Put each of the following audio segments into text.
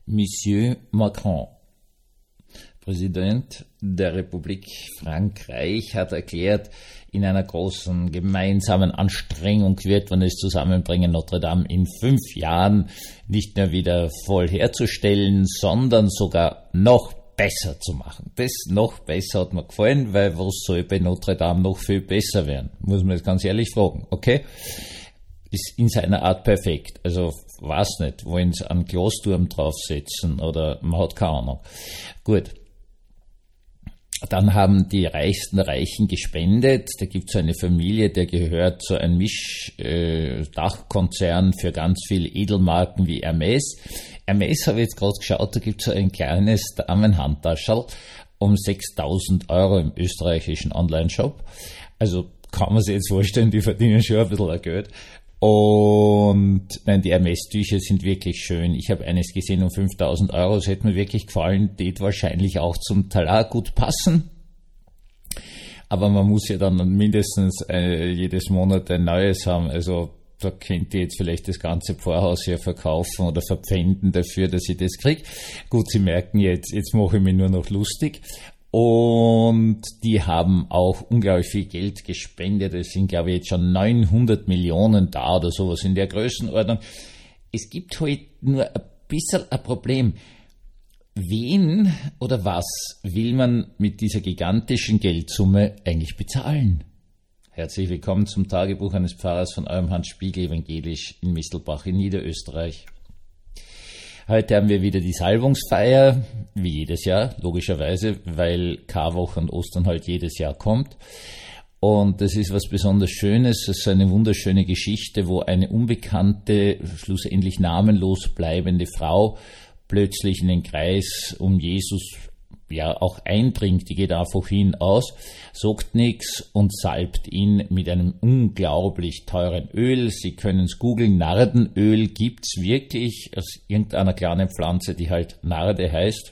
Monsieur Macron, Präsident der Republik Frankreich, hat erklärt, in einer großen gemeinsamen Anstrengung wird man es zusammenbringen, Notre Dame in 5 Jahren nicht nur wieder voll herzustellen, sondern sogar noch besser zu machen. Das noch besser hat mir gefallen, weil was soll bei Notre Dame noch viel besser werden? Muss man jetzt ganz ehrlich fragen, okay? Ist in seiner Art perfekt. Also, weiß nicht, wollen sie einen Glasturm draufsetzen oder man hat keine Ahnung. Gut. Dann haben die reichsten Reichen gespendet. Da gibt es eine Familie, der gehört zu einem Mischdachkonzern für ganz viele Edelmarken wie Hermes. Hermes habe ich jetzt gerade geschaut, da gibt es so ein kleines Damenhandtaschel um 6.000 € im österreichischen Online-Shop. Also kann man sich jetzt vorstellen, die verdienen schon ein bisschen Geld. Und die Hermes-Tücher sind wirklich schön. Ich habe eines gesehen um 5.000 €. Das hätte mir wirklich gefallen. Die wahrscheinlich auch zum Talar gut passen. Aber man muss ja dann mindestens jedes Monat ein neues haben. Also da könnt ihr jetzt vielleicht das ganze Pfarrhaus hier verkaufen oder verpfänden dafür, dass ich das kriege. Gut, Sie merken jetzt mache ich mich nur noch lustig. Und die haben auch unglaublich viel Geld gespendet. Es sind, glaube ich, jetzt schon 900 Millionen da oder sowas in der Größenordnung. Es gibt halt nur ein bisschen ein Problem. Wen oder was will man mit dieser gigantischen Geldsumme eigentlich bezahlen? Herzlich willkommen zum Tagebuch eines Pfarrers von eurem Hans Spiegel, evangelisch in Mistelbach in Niederösterreich. Heute haben wir wieder die Salbungsfeier, wie jedes Jahr, logischerweise, weil Karwoche und Ostern halt jedes Jahr kommt. Und das ist was besonders Schönes, es ist eine wunderschöne Geschichte, wo eine unbekannte, schlussendlich namenlos bleibende Frau plötzlich in den Kreis um Jesus auch eindringt. Die geht einfach aus, sagt nichts und salbt ihn mit einem unglaublich teuren Öl. Sie können es googeln, Nardenöl gibt's wirklich aus irgendeiner kleinen Pflanze, die halt Narde heißt.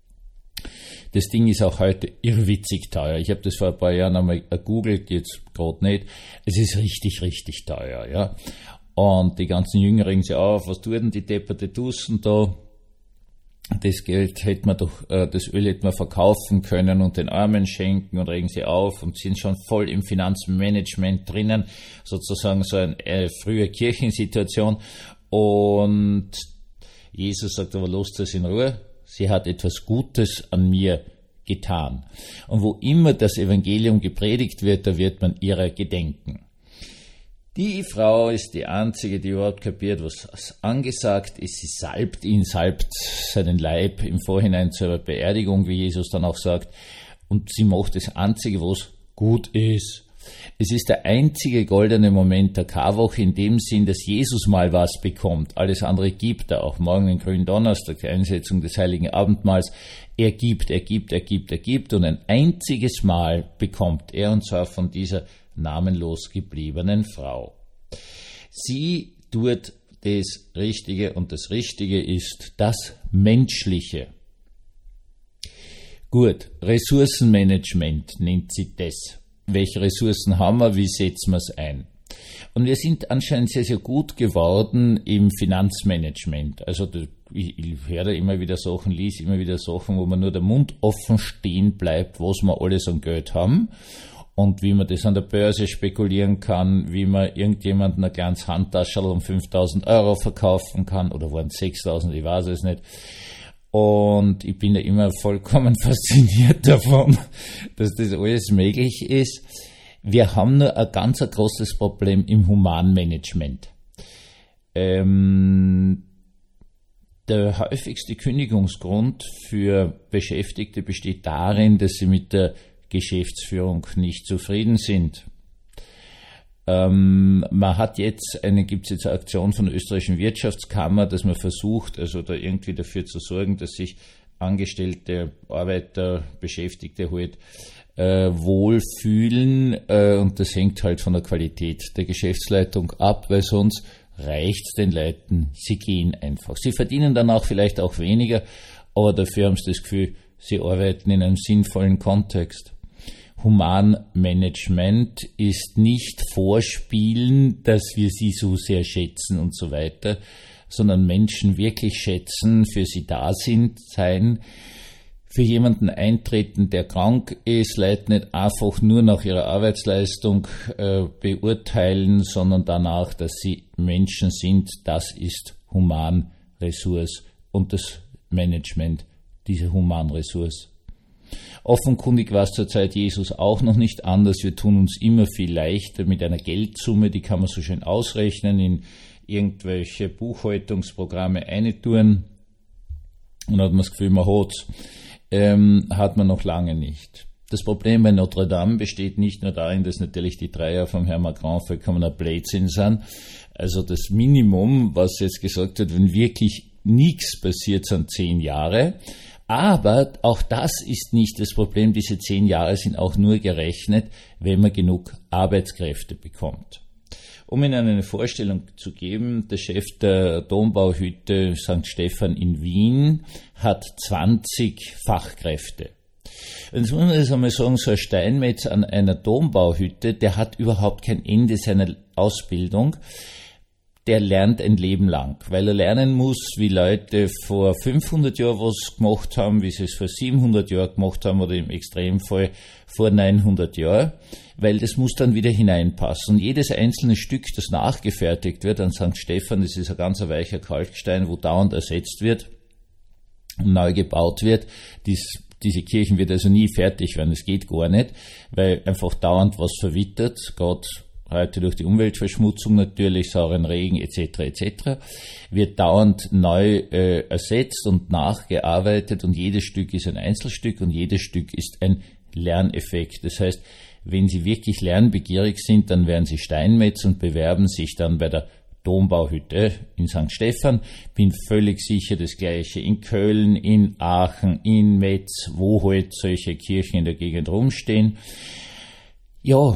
Das Ding ist auch heute irrwitzig teuer. Ich habe das vor ein paar Jahren einmal gegoogelt, jetzt gerade nicht. Es ist richtig, richtig teuer, ja. Und die ganzen Jünger regen sich auf, was tun denn die depperte Tussen da? Das Geld hätte man doch, das Öl hätte man verkaufen können und den Armen schenken und regen sie auf und sind schon voll im Finanzmanagement drinnen, sozusagen so eine frühe Kirchensituation. Und Jesus sagt aber, lasst das in Ruhe, sie hat etwas Gutes an mir getan. Und wo immer das Evangelium gepredigt wird, da wird man ihrer gedenken. Die Frau ist die einzige, die überhaupt kapiert, was angesagt ist. Sie salbt seinen Leib im Vorhinein zur Beerdigung, wie Jesus dann auch sagt. Und sie macht das Einzige, was gut ist. Es ist der einzige goldene Moment der Karwoche in dem Sinn, dass Jesus mal was bekommt. Alles andere gibt er, auch morgen den grünen Donnerstag, die Einsetzung des Heiligen Abendmahls. Er gibt. Und ein einziges Mal bekommt er, und zwar von dieser namenlos gebliebenen Frau. Sie tut das Richtige und das Richtige ist das Menschliche. Gut, Ressourcenmanagement nennt sie das. Welche Ressourcen haben wir, wie setzen wir es ein? Und wir sind anscheinend sehr, sehr gut geworden im Finanzmanagement. Also ich höre immer wieder Sachen, lese immer wieder Sachen, wo man nur der Mund offen stehen bleibt, was wir alles an Geld haben. Und wie man das an der Börse spekulieren kann, wie man irgendjemanden ein kleines Handtaschel um 5.000 € verkaufen kann, oder waren es 6.000, ich weiß es nicht. Und ich bin da immer vollkommen fasziniert davon, dass das alles möglich ist. Wir haben nur ein ganz großes Problem im Humanmanagement. Der häufigste Kündigungsgrund für Beschäftigte besteht darin, dass sie mit der Geschäftsführung nicht zufrieden sind. Gibt's jetzt eine Aktion von der österreichischen Wirtschaftskammer, dass man versucht, also da irgendwie dafür zu sorgen, dass sich Angestellte, Arbeiter, Beschäftigte halt wohlfühlen, und das hängt halt von der Qualität der Geschäftsleitung ab, weil sonst reicht's den Leuten, sie gehen einfach. Sie verdienen dann auch vielleicht auch weniger, aber dafür haben sie das Gefühl, sie arbeiten in einem sinnvollen Kontext. Humanmanagement ist nicht vorspielen, dass wir sie so sehr schätzen und so weiter, sondern Menschen wirklich schätzen, für sie da sein, für jemanden eintreten, der krank ist, Leute nicht einfach nur nach ihrer Arbeitsleistung beurteilen, sondern danach, dass sie Menschen sind. Das ist Humanressource und das Management dieser Humanressource. Offenkundig war es zur Zeit Jesus auch noch nicht anders. Wir tun uns immer viel leichter mit einer Geldsumme, die kann man so schön ausrechnen, in irgendwelche Buchhaltungsprogramme eintun und hat man das Gefühl, man hat's. Hat man noch lange nicht. Das Problem bei Notre Dame besteht nicht nur darin, dass natürlich die Dreier vom Herrn Macron vollkommener Blödsinn sind. Also das Minimum, was jetzt gesagt wird, wenn wirklich nichts passiert, sind 10 Jahre. Aber auch das ist nicht das Problem. Diese 10 Jahre sind auch nur gerechnet, wenn man genug Arbeitskräfte bekommt. Um Ihnen eine Vorstellung zu geben, der Chef der Dombauhütte St. Stephan in Wien hat 20 Fachkräfte. Jetzt muss man das einmal sagen, so ein Steinmetz an einer Dombauhütte, der hat überhaupt kein Ende seiner Ausbildung. Der lernt ein Leben lang, weil er lernen muss, wie Leute vor 500 Jahren was gemacht haben, wie sie es vor 700 Jahren gemacht haben oder im Extremfall vor 900 Jahren, weil das muss dann wieder hineinpassen. Und jedes einzelne Stück, das nachgefertigt wird an St. Stephan, das ist ein ganz weicher Kalkstein, wo dauernd ersetzt wird und neu gebaut wird. Diese Kirchen wird also nie fertig werden, das geht gar nicht, weil einfach dauernd was verwittert, gerade heute durch die Umweltverschmutzung natürlich, sauren Regen etc., wird dauernd neu ersetzt und nachgearbeitet und jedes Stück ist ein Einzelstück und jedes Stück ist ein Lerneffekt. Das heißt, wenn Sie wirklich lernbegierig sind, dann werden Sie Steinmetz und bewerben sich dann bei der Dombauhütte in St. Stephan. Bin völlig sicher, das Gleiche in Köln, in Aachen, in Metz, wo halt solche Kirchen in der Gegend rumstehen. Ja,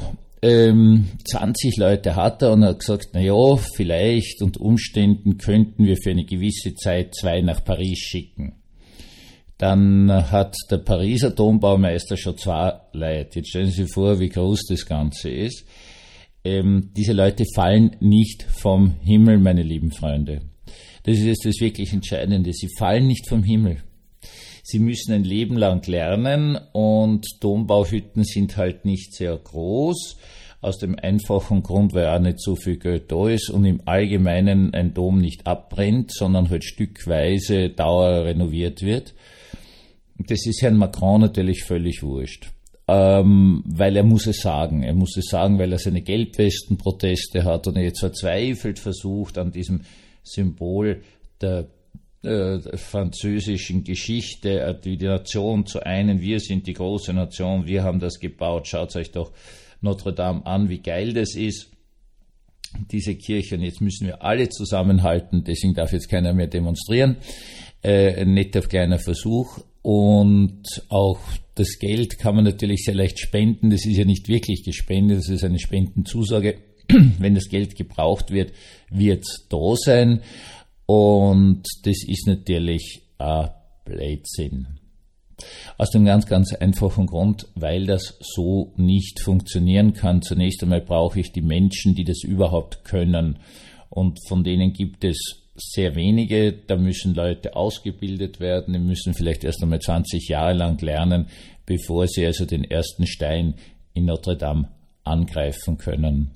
20 Leute hat er und er hat gesagt, na ja, vielleicht unter Umständen könnten wir für eine gewisse Zeit 2 nach Paris schicken. Dann hat der Pariser Dombaumeister schon 2 Leute. Jetzt stellen Sie sich vor, wie groß das Ganze ist. Diese Leute fallen nicht vom Himmel, meine lieben Freunde. Das ist jetzt das wirklich Entscheidende. Sie fallen nicht vom Himmel. Sie müssen ein Leben lang lernen und Dombauhütten sind halt nicht sehr groß, aus dem einfachen Grund, weil auch nicht so viel Geld da ist und im Allgemeinen ein Dom nicht abbrennt, sondern halt stückweise Dauer renoviert wird. Das ist Herrn Macron natürlich völlig wurscht, weil er muss es sagen. Er muss es sagen, weil er seine Gelbwesten-Proteste hat und er jetzt verzweifelt versucht, an diesem Symbol der französischen Geschichte, die Nation zu einen. Wir sind die große Nation, wir haben das gebaut. Schaut euch doch Notre Dame an, wie geil das ist, diese Kirche. Und jetzt müssen wir alle zusammenhalten, deswegen darf jetzt keiner mehr demonstrieren. Ein netter kleiner Versuch. Und auch das Geld kann man natürlich sehr leicht spenden. Das ist ja nicht wirklich gespendet, das ist eine Spendenzusage. Wenn das Geld gebraucht wird, wird es da sein. Und das ist natürlich ein Blödsinn. Aus dem ganz, ganz einfachen Grund, weil das so nicht funktionieren kann. Zunächst einmal brauche ich die Menschen, die das überhaupt können. Und von denen gibt es sehr wenige. Da müssen Leute ausgebildet werden. Die müssen vielleicht erst einmal 20 Jahre lang lernen, bevor sie also den ersten Stein in Notre Dame angreifen können.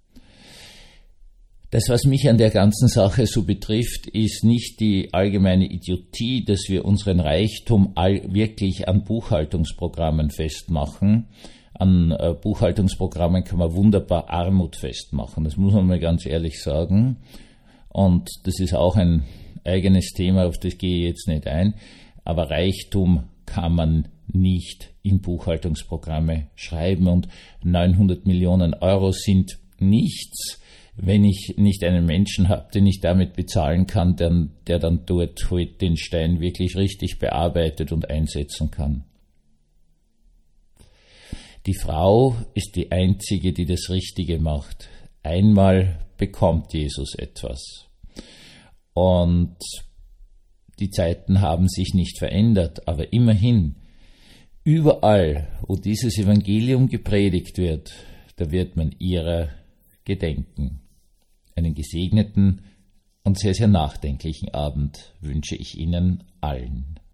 Das, was mich an der ganzen Sache so betrifft, ist nicht die allgemeine Idiotie, dass wir unseren Reichtum wirklich an Buchhaltungsprogrammen festmachen. An Buchhaltungsprogrammen kann man wunderbar Armut festmachen, das muss man mal ganz ehrlich sagen. Und das ist auch ein eigenes Thema, auf das gehe ich jetzt nicht ein. Aber Reichtum kann man nicht in Buchhaltungsprogramme schreiben und 900 Millionen Euro sind nichts, wenn ich nicht einen Menschen habe, den ich damit bezahlen kann, der dann dort halt den Stein wirklich richtig bearbeitet und einsetzen kann. Die Frau ist die Einzige, die das Richtige macht. Einmal bekommt Jesus etwas. Und die Zeiten haben sich nicht verändert, aber immerhin, überall, wo dieses Evangelium gepredigt wird, da wird man ihrer gedenken. Einen gesegneten und sehr, sehr nachdenklichen Abend wünsche ich Ihnen allen.